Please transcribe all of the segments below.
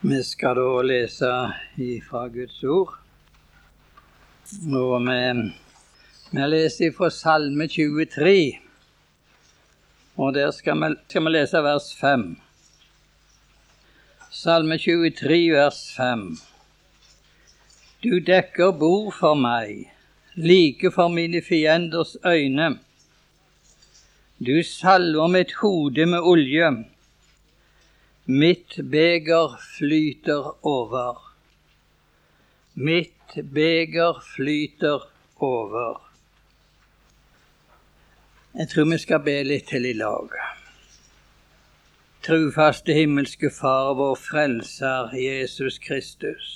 Vi skal da lese fra Guds ord, og vi leser fra Salme 23, og der skal vi lese vers 5. Salme 23, vers 5. Du dekker bord for meg, like for mine fienders øyne. Du salver mitt hode med olje. Mitt beger flyter over. Mitt beger flyter over. Jeg tror vi skal be litt til i lag. Trufaste himmelske Far, vår frelser, Jesus Kristus.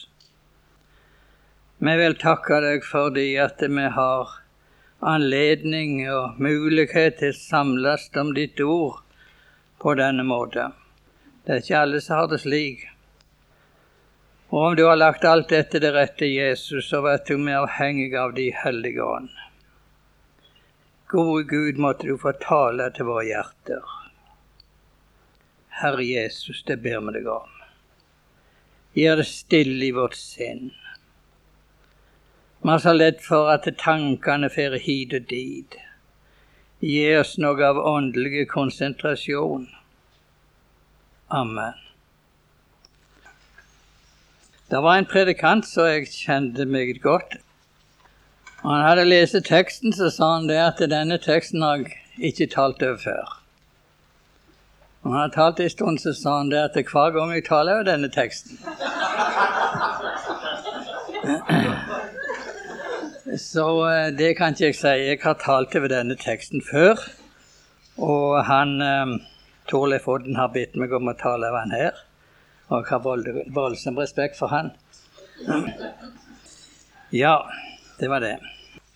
Vi vil takke deg fordi at vi har anledning og mulighet til å samles om ditt ord på denne måten. Det er ikke alle som har det slik. Og om du har lagt alt dette til rette Jesus, så vet du vi er avhengige av de hellige ånd. Gode Gud, måtte du få tale til våre hjerter. Herre Jesus, det ber vi deg om. Gjør det stille i vårt sinn. Vi er så lett for at tankene fer hit og dit. Gi oss noe av åndelig konsentrasjon. Amen. Det var en predikant som jeg kjente meget godt. Han hadde lest teksten, så sa han det at denne teksten har jeg ikke talt over før. Han hadde talt en stund, så sa han det at hver gang jeg taler over denne teksten. Så det kan ikke jeg si. Jeg har talt over denne teksten før, og han Torleif Odden har bedt meg om å tale over han her, og jeg har voldsom respekt for han. Ja, det var det.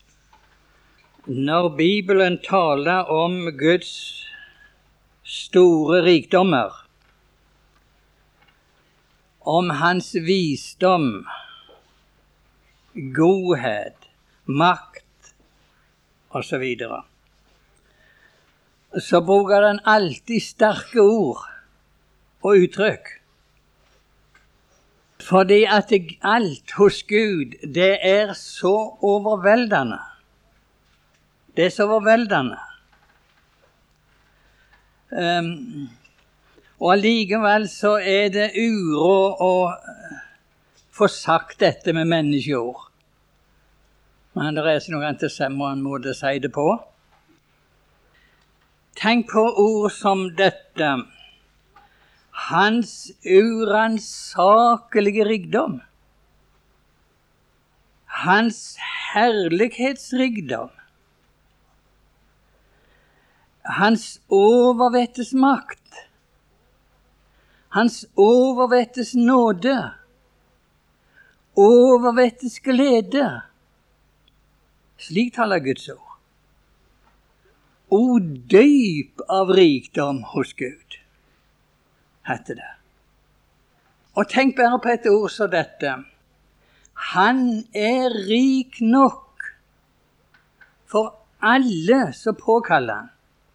Når Bibelen taler om Guds store rikdommer, om hans visdom, godhet, makt og så videre, så bruker den alltid sterke ord og uttrykk. Fordi at alt hos Gud, det er så overveldende. Det er så overveldende. Og allikevel så er det uråd å få sagt dette med menneskeord. Men det er ikke noe annet en måte å si det på. Tenk på ord som dette. Hans uransakelige rikdom. Hans herlighetsrikdom. Hans overvettes makt. Hans overvettes nåde. Overvettes glede. Slik taler Guds ord. O dyp av rikdom hos Gud, heter det. Og tenk bare på et ord som dette. Han er rik nok for alle som påkaller han.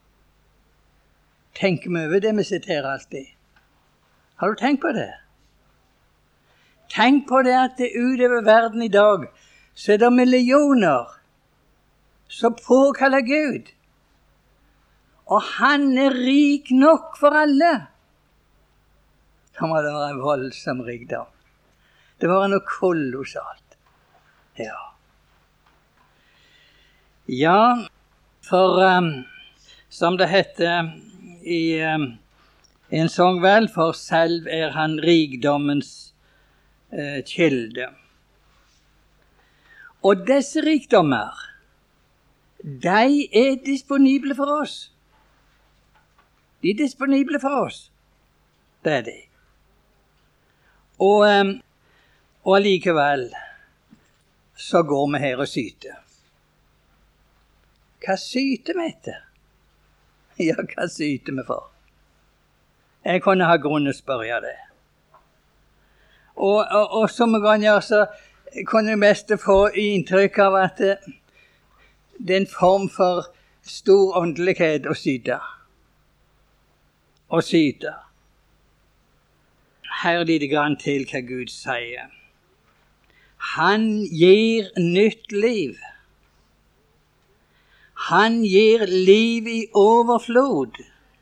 Tenk vi over det vi siterer alltid. Har du tenkt på det? Tenk på det at det utover verden i dag, så er det millioner som påkaller Gud. Og han er rik nok for alle. Da må det være en voldsom rikdom. Det var noe kolossalt. Ja. Ja, for som det heter i en sang vel, for selv er han rikdommens kilde. Og disse rikdommer, de er disponible for oss. De er disponible for oss. Det er de. Og allikevel så går vi her og syter. Hva syter vi etter? Ja, hva syter vi for? Jeg kunne ha grunn å spørre det. Og som ganger så kunne jeg mest få inntrykk av at det er en form for stor åndelighet å syte. Og syte. her litt grann til hva Gud sier. Han gir nytt liv. Han gir liv i overflod.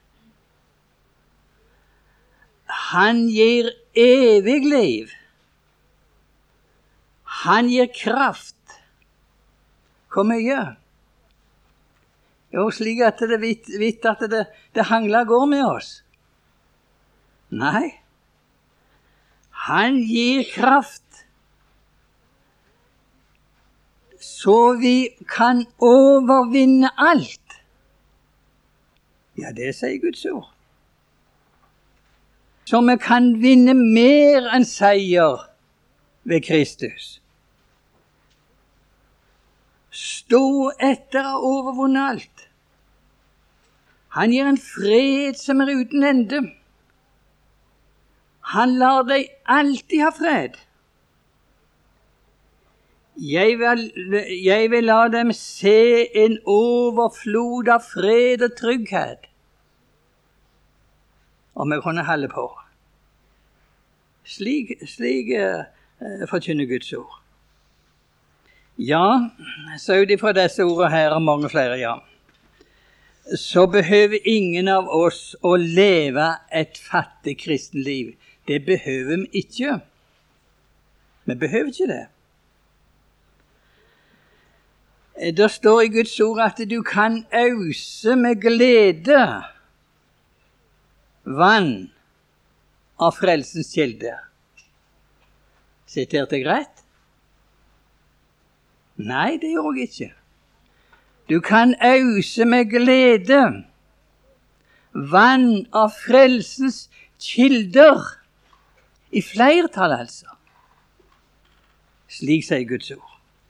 Han gir evig liv. Han gir kraft. Hvor mye? Jo, slik at det vidt at det hangler går med oss. Nei. Han gir kraft. Så vi kan overvinne alt. Ja, det sier Guds ord. Så vi kan vinne mer enn seier ved Kristus. Stå etter å overvunne alt. Han gir en fred som er uten ende. Han lar deg alltid ha fred. Jeg vil la dem se en overflod av fred og trygghet. Og vi kunne holde på. Slik forkynner Guds ord. Ja, så ut ifra disse ordene her og mange flere, ja, så behøver ingen av oss å leve et fattig kristenliv. Det behøver vi ikke. Vi behøver ikke det. Det står i Guds ord at du kan øse med glede vann av frelsens kilde. Siterte jeg rett? Nei, det gjør jeg ikke. Du kan øse med glede vann av frelsens kilder. I flertall, altså. Slik sier Guds ord.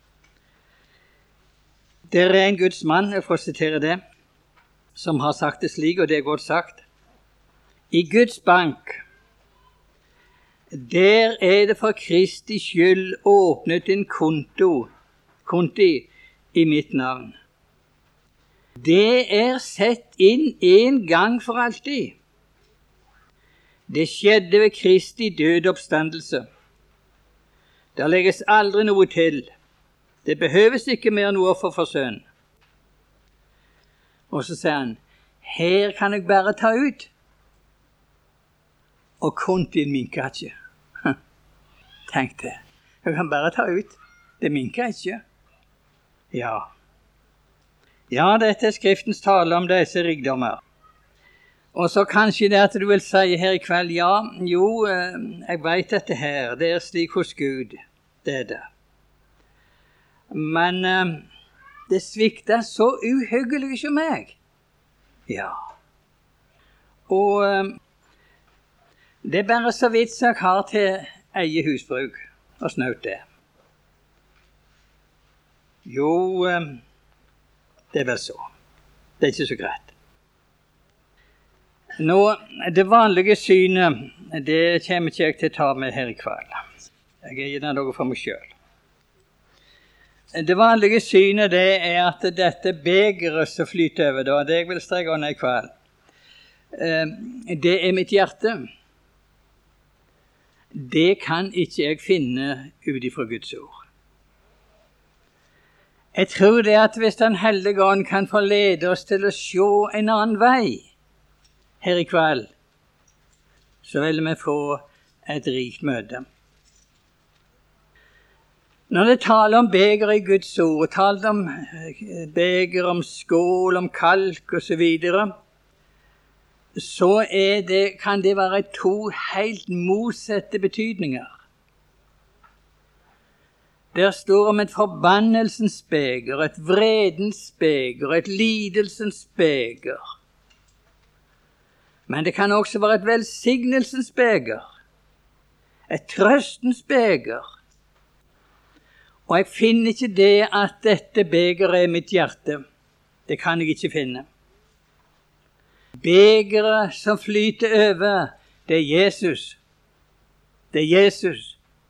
Det er en Guds mann, jeg får sitere det, som har sagt det slik, og det er godt sagt. I Guds bank, der er det for Kristi skyld åpnet en konti i mitt navn. Det er sett inn en gang for alltid. Det skjedde ved Kristi død oppstandelse. Der legges aldri noe til. Det behøves ikke mer noe for sønn. Og så sier han, her kan jeg bare ta ut. Og kontien minker ikke. Tenk det. Jeg kan bare ta ut. Det minker ikke. Ja. Ja, dette er Skriftens tale om disse rikdommer. Og så kanskje det at du vil si her i kveld, ja, jo, jeg vet dette her, det er slik hos Gud, det er det. Men det svikter så uhyggelig som meg. Ja. Og det er bare så vidt jeg har til eie husbruk, og snaut det. Jo, det er vel så. Det er ikke så greit. Nå, det vanlige synet, det kommer ikke jeg til å ta med her i kveld. Jeg gir det noe for meg selv. Det vanlige synet, det er at dette begeret som flyter over, da, det jeg vil streke under i kveld, det er mitt hjerte. Det kan ikke jeg finne ut ifra Guds ord. Jeg tror det at hvis Den hellige ånd kan forlede oss til å se en annen vei her i kveld, så vil vi få et rikt møte. Når det taler om beger i Guds ord, taler om beger, om skål, om kalk og så videre, så kan det være to helt motsatte betydninger. Der står om et forbannelsens beger, et vredens beger, et lidelsens beger. Men det kan også være et velsignelsens beger, et trøstens beger. Og jeg finner ikke det at dette begeret er mitt hjerte. Det kan jeg ikke finne. Begeret som flyter over, det er Jesus. Det er Jesus.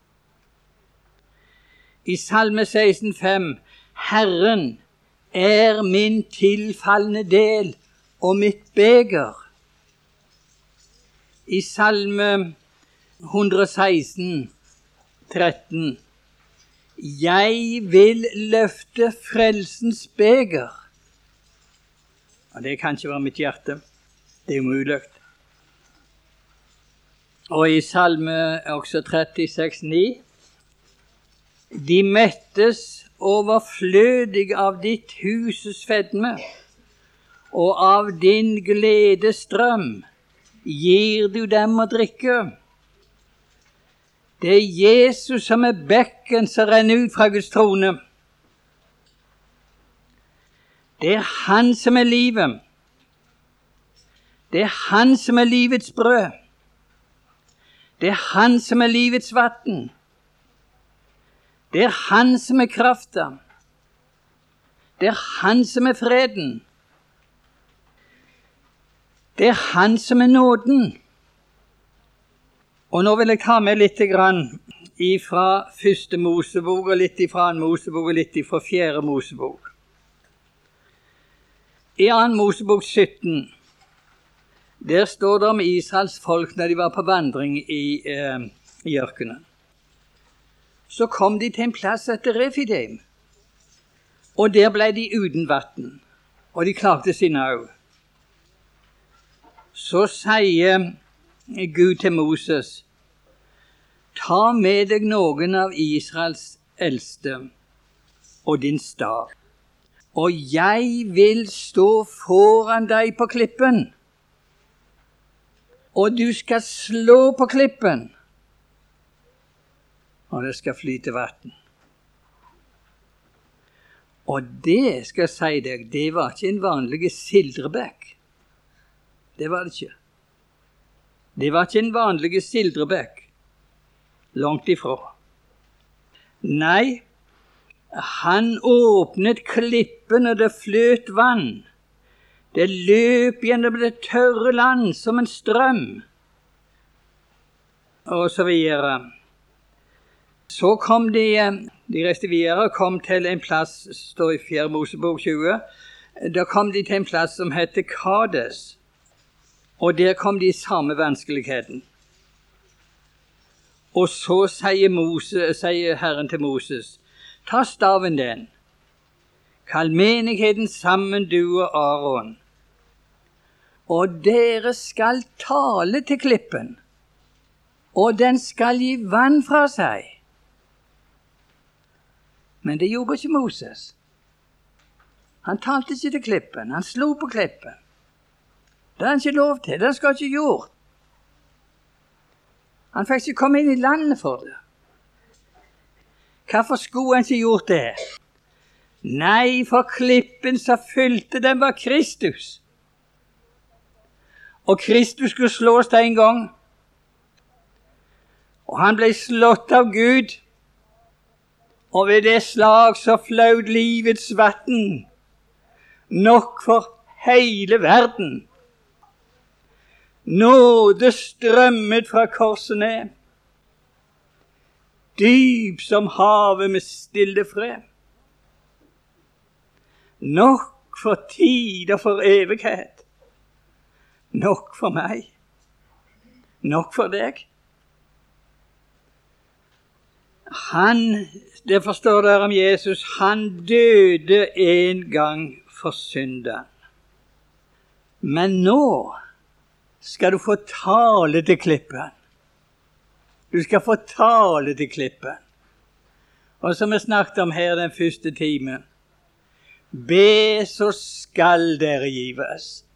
I Salme 16,5, Herren er min tilfallende del og mitt beger. I Salme 116, 13. Jeg vil løfte frelsens beger. Og det kan ikke være mitt hjerte. Det er umulig. Og i salme også 36, 9. De mettes overflødig av ditt huses fedme, og av din gledestrøm gir du dem å drikke. Det er Jesus som er bekken som renner ut fra Guds trone. Det er han som er livet. Det er han som er livets brød. Det er han som er livets vatten. Det er han som er krafta. Det er han som er freden. Det er han som er nåden. Og nå vil jeg ta med litt fra første Mosebok, og litt fra annen Mosebok, og litt fra fjerde Mosebok. I annen Mosebok 17, der står det om Israels folk når de var på vandring i ørkenen. Så kom de til en plass etter Refidim, og der ble de uten vatten, og de klagde sin au. Så sier Gud til Moses, ta med deg noen av Israels eldste og din stav, og jeg vil stå foran deg på klippen, og du skal slå på klippen, og det skal flyte vatten. Og det skal jeg si deg, det var ikke en vanlig sildrebekk. Det var det ikke. Det var ikke en vanlig sildrebekk. Langt ifra. Nei, han åpnet klippen, og det fløt vann. Det løp gjennom det tørre land som en strøm. Og så videre. Så kom de reiste videre, kom til en plass, står i 4. Mosebok 20, da kom de til en plass som heter Kades, og der kom de i samme vanskeligheten. Og så sier Herren til Moses, ta staven din, kall menigheten sammen, du og Aaron, og dere skal tale til klippen, og den skal gi vann fra seg. Men det gjorde ikke Moses. Han talte ikke til klippen, han slo på klippen. Det er han ikke lov til, det skal ikke gjort. Han fikk ikke komme inn i landet for det. Hvorfor skulle han ikke gjort det? Nei, for klippen som fylte den var Kristus. Og Kristus skulle slås det en gang. Og han ble slått av Gud. Og ved det slag så fløt livets vatten. Nok for hele verden. Nåde strømmet fra korset ned. Dyp som havet med stille fred. Nok for tid og for evighet. Nok for meg. Nok for deg. Det forstår dere om Jesus, han døde en gang for synden. Men nå skal du få tale til klippen. Du skal få tale til klippen. Og som vi snakket om her den første timen, be så skal dere gives.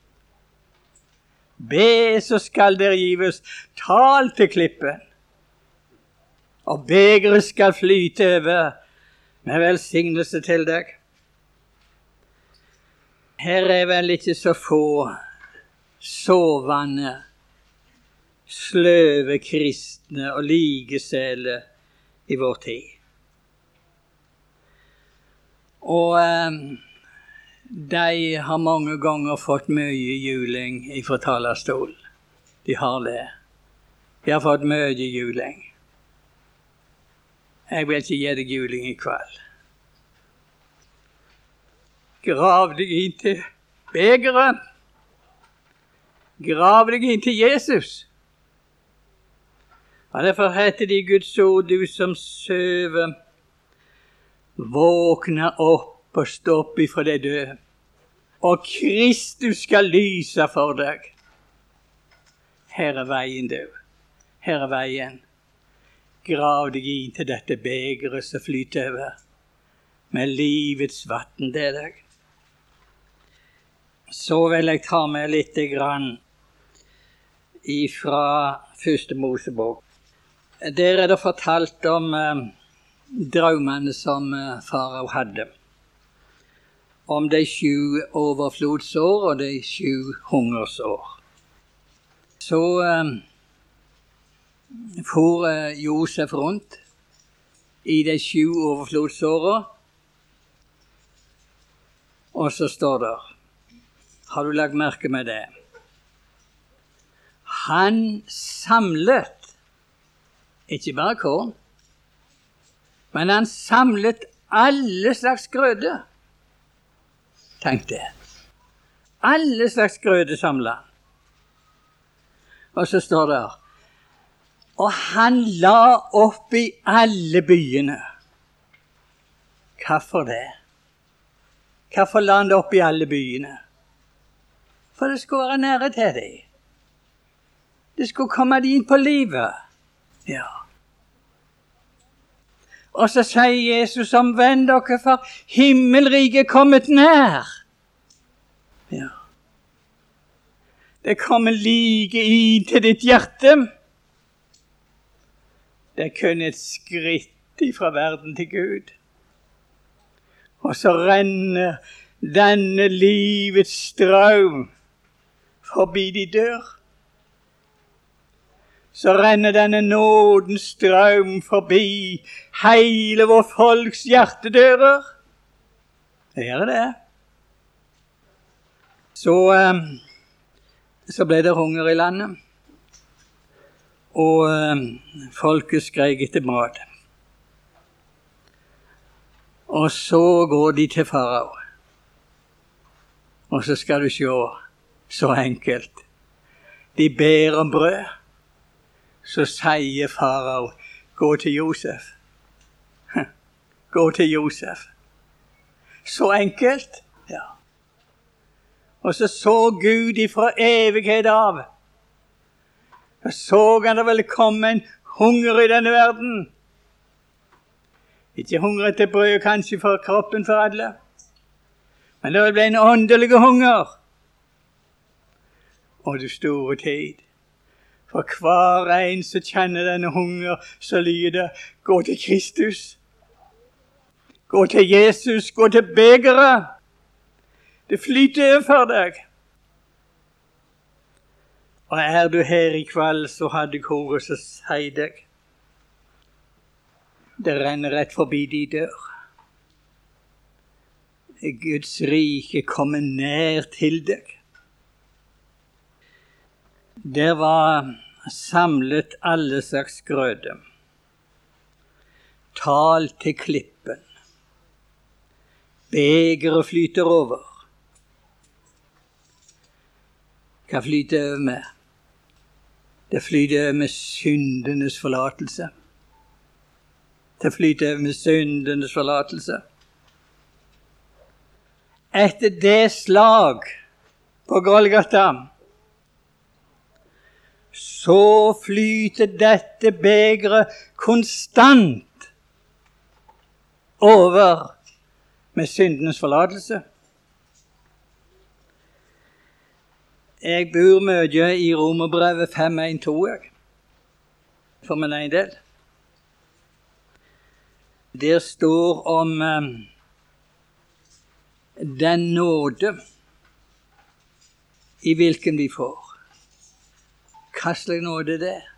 Be så skal dere gives. Tal til klippen. Og begeret skal flyte over med velsignelse til deg. Her er vel ikke så få sovende, sløve kristne og likesele i vår tid. Og de har mange ganger fått mye juling fra talerstol. De har det. De har fått mye juling. Jeg vil ikke gi deg juling i kveld. Grav deg inn til begeret. Grav deg inn til Jesus. Og derfor heter det i Guds ord, du som søver, våkne opp og stå opp ifra de døde. Og Kristus skal lyse for deg. Her er veien, du. Her er veien. Grav deg inn til dette begeret som flyter over. Med livets vatten til deg. Så vil jeg ta med litt grann ifra Første Mosebok. Der er det fortalt om drømmene som farao hadde. Om de 7 overflodsår og de 7 hungersår. Så for Josef rundt i de 7 overflodsårene, og så står det, har du lagt merke med det? Han samlet, ikke bare korn, men han samlet alle slags grøde. Tenk det. Alle slags grøde samlet han. Og så står det, og han la opp i alle byene. Hvorfor det? Hvorfor la han det opp i alle byene? For det skulle være nære til dem. Det skulle komme de inn på livet. Ja. Og så sier Jesus, omvend dere, for himmelriket er kommet nær. Ja. Det kommer like inn til ditt hjerte. Det er kun et skritt ifra verden til Gud. Og så renner denne livets strøm forbi de dør. Så renner denne nådens strøm forbi hele vår folks hjertedører. Det gjør det. Så ble det hunger i landet, og folket skrek etter mat. Og så går de til farao. Og så skal du se, så enkelt. De ber om brød. Så sier farao, gå til Josef. Gå til Josef. Så enkelt. Ja. Og så Gud ifra evighet av. Så han det vel komme en hunger i denne verden. Ikke hunger etter brød, kanskje for kroppen for alle. Men det ble en åndelig hunger. Og du store tid. For hver en som kjenner denne hunger, så lyder, gå til Kristus. Gå til Jesus, gå til begeret. Det flyter over for deg. Og er du her i kveld, så hadde jeg ordet som sier deg. Det renner rett forbi de dør. Guds rike kommer nær til deg. Der var samlet alle slags grøde. Tal til klippen. Begeret flyter over. Hva flyter over med? Det flyter over med syndenes forlatelse. Det flyter over med syndenes forlatelse. Etter det slag på Golgata, så flyter dette begeret konstant over med syndenes forlatelse. Jeg bor mye i Romerbrevet 5:1-2, for min egen del. Der står om den nåde i hvilken vi får. Hva slags nåde det er?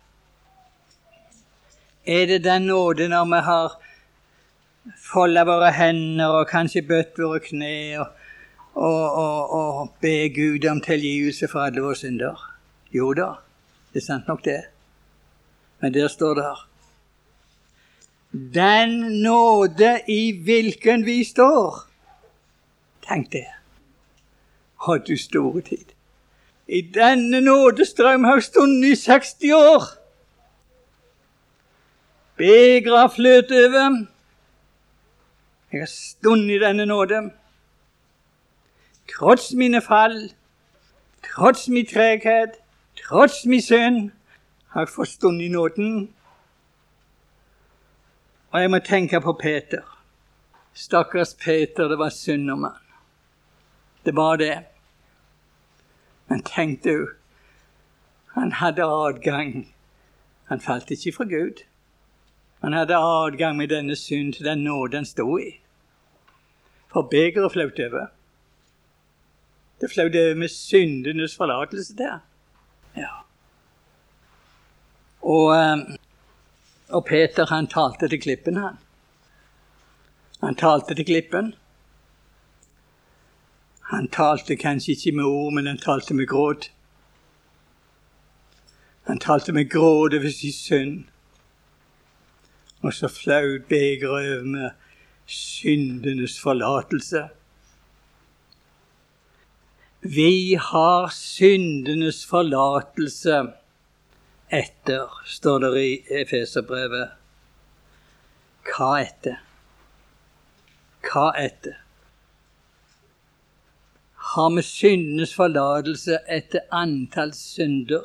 Er det den nåde når vi har foldet våre hender og kanskje bøtt våre kne og be Gud om tilgivelse for alle våre synder? Jo da, det er sant nok det. Men der står det her. Den nåde i hvilken vi står. Tenk det. Har du store tid? I denne nådestrøm har jeg stått i 60 år. Begeret har fløt over. Jeg har stått i denne nåde. Trots mine fall, trots min treghet, trots min synd, har jeg fått stått i nåden. Og jeg må tenke på Peter. Stakkars Peter, det var synd om han. Det var det. Men tenk du, han hadde adgang. Han falt ikke fra Gud. Han hadde adgang med denne synd til den nåde han stod i. For begeret fløt over. Det fløt over med syndenes forlatelse der. Ja. Og Peter, han talte til klippen, han. Han talte til klippen. Han talte kanskje ikke med ord, men han talte med gråd. Han talte med gråd over sin synd. Og så fløt begeret over med syndenes forlatelse. Vi har syndenes forlatelse etter, står det i Efeserbrevet. Hva etter? Hva etter? Har vi syndenes forlatelse etter antall synder?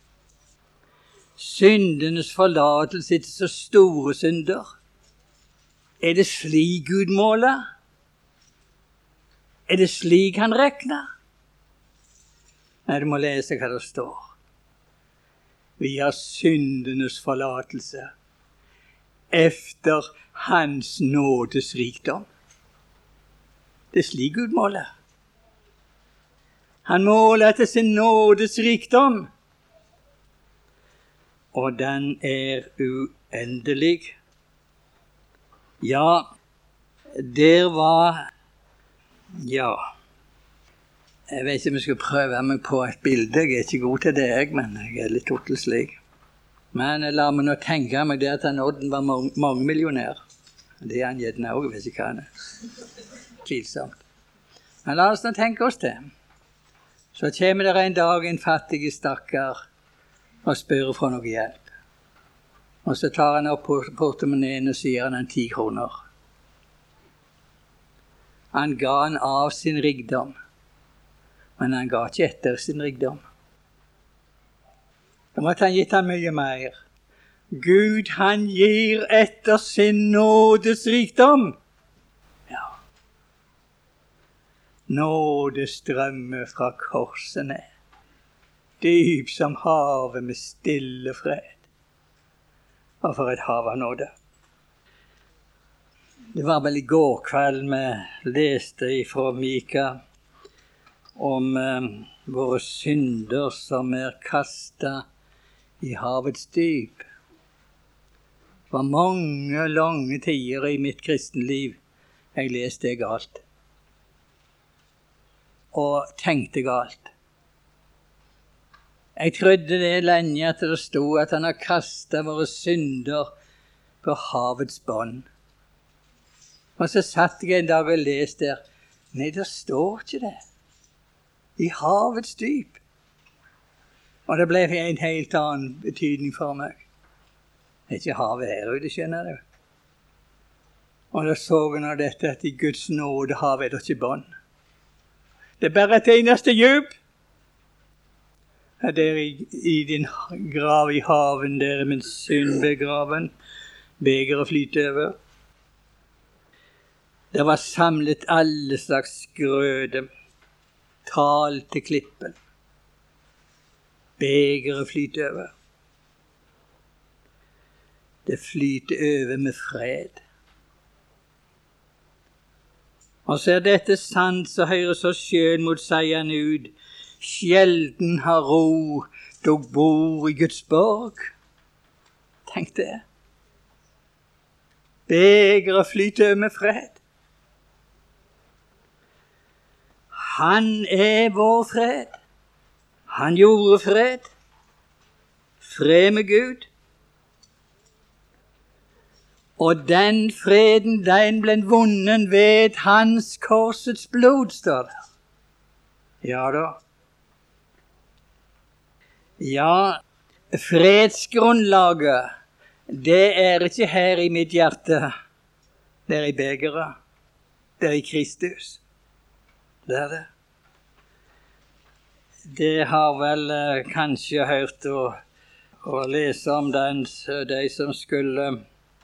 Syndenes forlatelse etter så store synder? Er det slik Gud måler? Er det slik han regner? Nei, du må lese hva det står. Vi har syndenes forlatelse efter hans nådes rikdom. Det er slik Gud måler. Han måler etter sin nådes rikdom. Og den er uendelig. Ja, der var... Ja, jeg vet ikke om jeg skal prøve meg på et bilde. Jeg er ikke god til det, men jeg er litt tottelslig. Men la meg nå tenke meg det at han Odden var mangemillionær. Det er han gjerne også, vet ikke hva han er. Tvilsomt. Men la oss nå tenke oss det. Så kommer det en dag en fattig stakkar og spør for noe hjelp. Og så tar han opp portemoneen og sier han 10 kroner. Han ga han av sin rikdom, men han ga ikke etter sin rikdom. Da måtte han gitt han mye mer. Gud, han gir etter sin nådes rikdom. Ja. Nåde strømmer fra korsene, dyp som havet med stille fred. Og for et hav av nåde. Det var vel i går kveld vi leste ifra Mika om våre synder som er kastet i havets dyp. Det var mange lange tider i mitt kristenliv jeg leste galt. Og tenkte galt. Jeg trodde det lenge at det stod at han har kastet våre synder på havets bånd. Og så satt jeg en dag og leste der. Nei, det står ikke det. I havets dyp. Og det ble en helt annen betydning for meg. Det er ikke havet her ute, skjønner du. Og da så jeg av dette at i Guds nåde havet er det ikke bånd. Det er bare et eneste djup. Der i din grav i haven, der er min synd begraven, begeret flyter over. Det var samlet alle slags grøde, tal til klippen. Begeret flyter over. Det flyter over med fred. Og så er dette sant, så høres så skjønn mot seieren ut. Sjelden har ro, dog bor i Guds borg. Tenk det. Begeret flyter med fred. Han er vår fred. Han gjorde fred. Fred med Gud. Og den freden, den ble vunnen ved hans korsets blod, står det. Ja da. Ja, fredsgrunnlaget det er ikke her i mitt hjerte, det er i begeret, det er i Kristus. Det er det. Det har vel kanskje hørt å lese om de som skulle,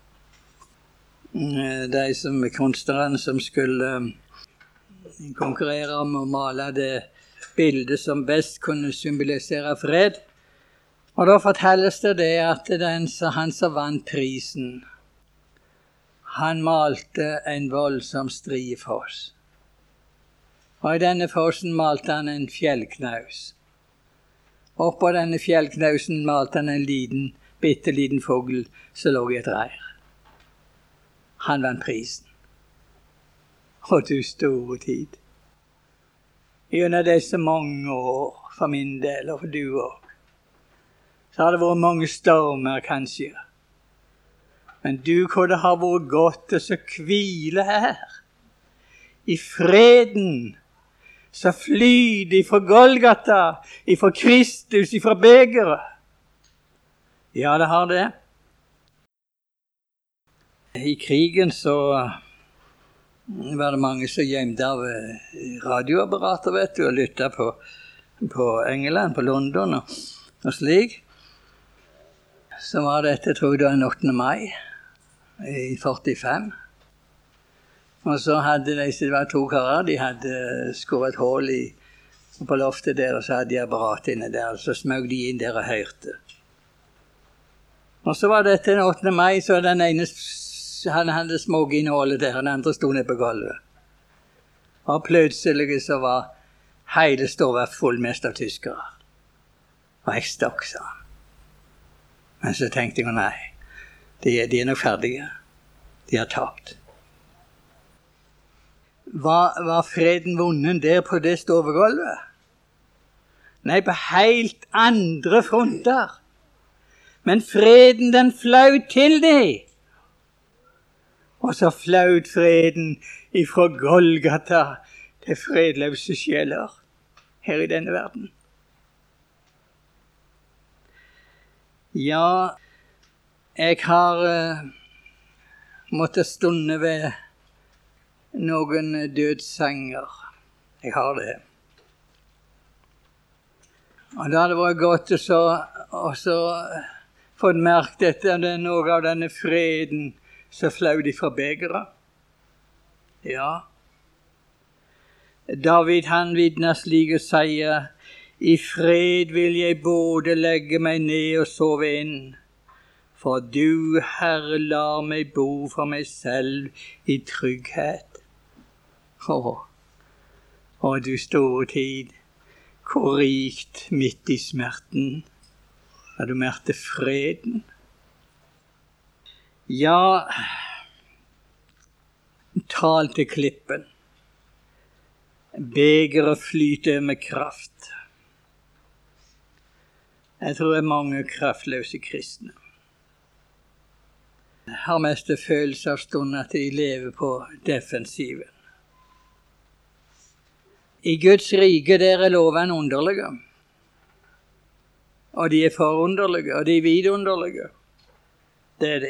kunstnerne som skulle konkurrere om å male det bildet som best kunne symbolisere fred. Og da fortelles det at han som vant prisen, han malte en voldsom strie foss. Og i denne fossen malte han en fjellknaus. Oppå denne fjellknausen malte han en bitteliten fugl som lå i et reir. Han vant prisen. Og du store tid. Gjennom disse mange år, for min del, og for du også, så har det vært mange stormer, kanskje. Men du kunne ha vært godt å så hvile her. I freden, så flyter ifra Golgata, ifra Kristus, ifra begeret. Ja, det har det. I krigen så var det mange som gjemte av radioapparater, vet du, og lyttet på England, på London og slik. Så var dette, tror jeg, den 8. mai i 45. Og så hadde det var 2 karer, de hadde skåret et hål på loftet der, og så hadde de apparat inne der, og så smøg de inn der og hørte. Og så var dette den 8. mai, så den ene han hadde småg inn hålet der, og den andre stod ned på gulvet. Og plutselig så var hele stået full mest av tyskere. Og jeg stokk, sa han. Men så tenkte jeg, nei, de er nok ferdige. De har tapt. Var freden vunnen der på det stovegulvet? Nei, på helt andre fronter. Men freden, den flaut til dem. Og så flaut freden ifra Golgata til fredløse sjeler her i denne verden. Ja, jeg har måttet stunde ved noen dødssanger. Jeg har det. Og da hadde det vært godt å så fått merkt dette, det er noe av denne freden som flaut ifra begeret. Ja. David han vitner slik og sier: I fred vil jeg både legge meg ned og sove inn, for du, Herre, lar meg bo for meg selv i trygghet. Å, du store tid, hvor rikt midt i smerten, da du merkte freden. Ja, tal til klippen. Begeret flyter med kraft. Jeg tror det er mange kraftløse kristne. Jeg har mest følelse av stunden at de lever på defensiven. I Guds rike der er loven underlige. Og de er forunderlige, og de er vidunderlige. Det er de.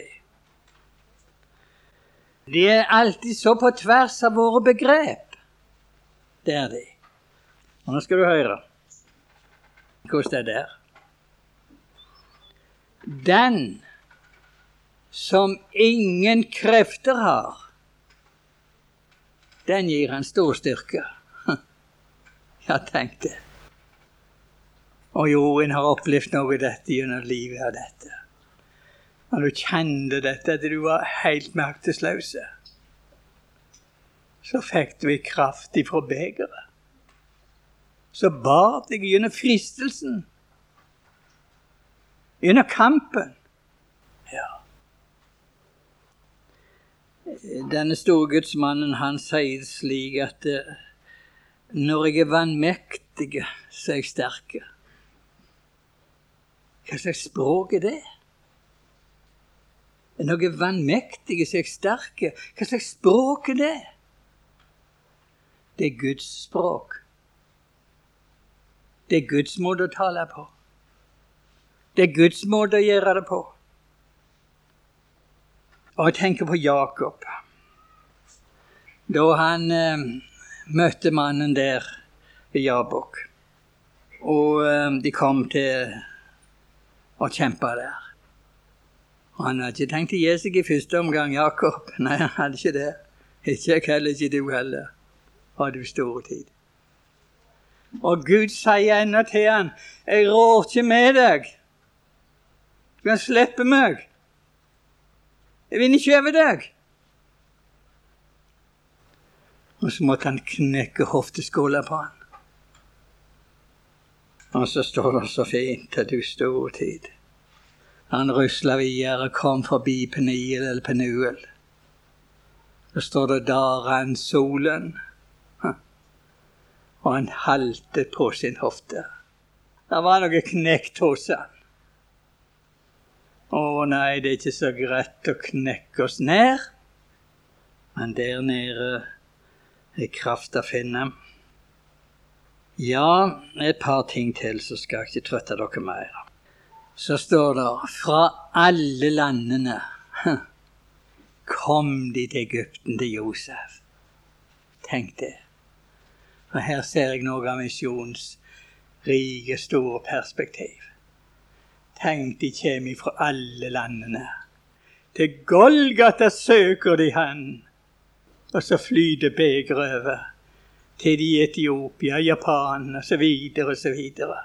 De er alltid så på tvers av våre begrep. Det er de. Og nå skal du høre hvordan det er der. Den som ingen krefter har, den gir han stor styrke. Ja, tenk det. Og jorden har opplevd noe av dette gjennom livet av dette. Når du kjente dette, at du var helt maktesløse, så fikk du i kraft ifra begeret. Så bar deg gjennom fristelsen, gjennom kampen. Ja. Denne store gudsmannen, han sier slik at når jeg er vanmektig, så er jeg sterke. Hva slags språk er det? Når jeg er vanmektig, så er jeg sterke. Hva slags språk er det? Det er Guds språk. Det er Guds måte å tale på. Det er Guds måte å gjøre det på. Og jeg tenker på Jakob. Da han møtte mannen der i Jabok, og de kom til å kjempe der. Og han hadde ikke tenkt å gi seg i første omgang, Jakob. Nei, han hadde ikke det. Ikke jeg heller, ikke du heller. Har du store tid. Og Gud sier ennå til han, jeg rår ikke med deg. Du kan slippe meg. Jeg vinner ikke over deg. Og så måtte han knekke hofteskåla på han. Og så står det så fint at du store tid. Han ruslet videre, kom forbi Peniel eller Penuel. Så står det da rann solen, og han haltet på sin hofte. Det var noe knekt hos han. Å nei, det er ikke så greit å knekke oss ned, men der nede er kraft å finne. Ja, et par ting til, så skal jeg ikke trøtte dere mer. Så står det, fra alle landene kom de til Egypten, til Josef. Tenk det. Og her ser jeg noe av misjons rike, store perspektiv. Tenk, de kommer fra alle landene. Til Golgata søker de han, og så flyter begeret over til de Etiopia, Japan, og så videre, og så videre.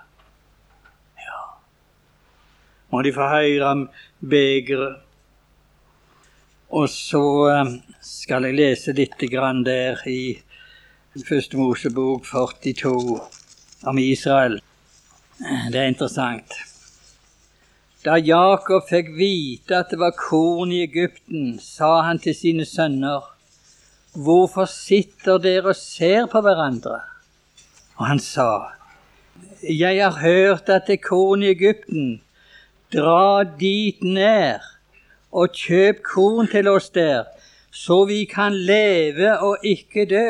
Og de får høre om begeret. Og så skal jeg lese litt grann der i Første Mosebok 42 om Israel. Det er interessant. Da Jakob fikk vite at det var korn i Egypten, sa han til sine sønner, hvorfor sitter dere og ser på hverandre? Og han sa, jeg har hørt at det er korn i Egypten. Dra dit ned og kjøp korn til oss der, så vi kan leve og ikke dø.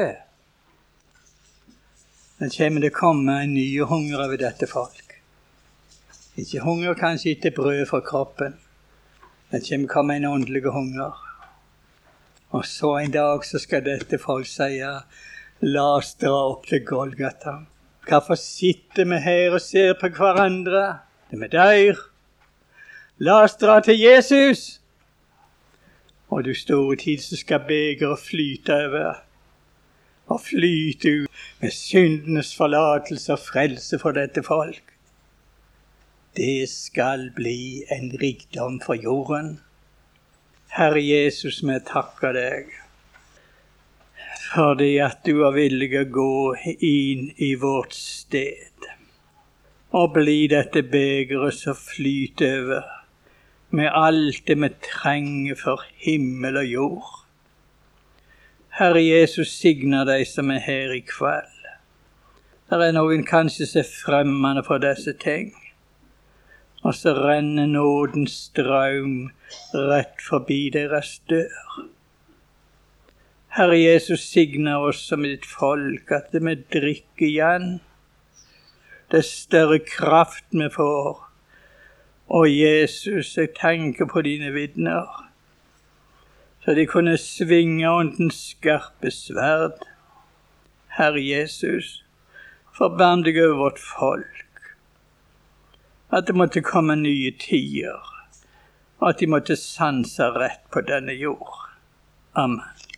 Men kommer det komme en ny hunger over dette folk. Ikke hunger kanskje etter brød fra kroppen, men kommer komme en åndelig hunger. Og så en dag så skal dette folk si, la oss dra opp til Golgata. Hvorfor sitter vi her og ser på hverandre? Det er med deg. La oss dra til Jesus. Og du store tid så skal begeret flyte over. Og flyte ut med syndenes forlatelse og frelse for dette folk. Det skal bli en rikdom for jorden. Herre Jesus, vi takker deg fordi at du er villig å gå inn i vårt sted og bli dette begeret som flyter over med alt det vi trenger for himmel og jord. Herre Jesus, signer deg som er her i kveld. Der er noen kanskje som er fremmede for disse ting, og så renner nådens strøm rett forbi deres dør. Herre Jesus, signer oss som ditt folk, at vi drikker igjen. Det større kraft vi får. Og Jesus, jeg tenker på dine vitner, så de kunne svinge åndens skarpe sverd. Herre Jesus, forbarm deg over vårt folk, at det måtte komme nye tider, og at de måtte sanse rett på denne jord. Amen.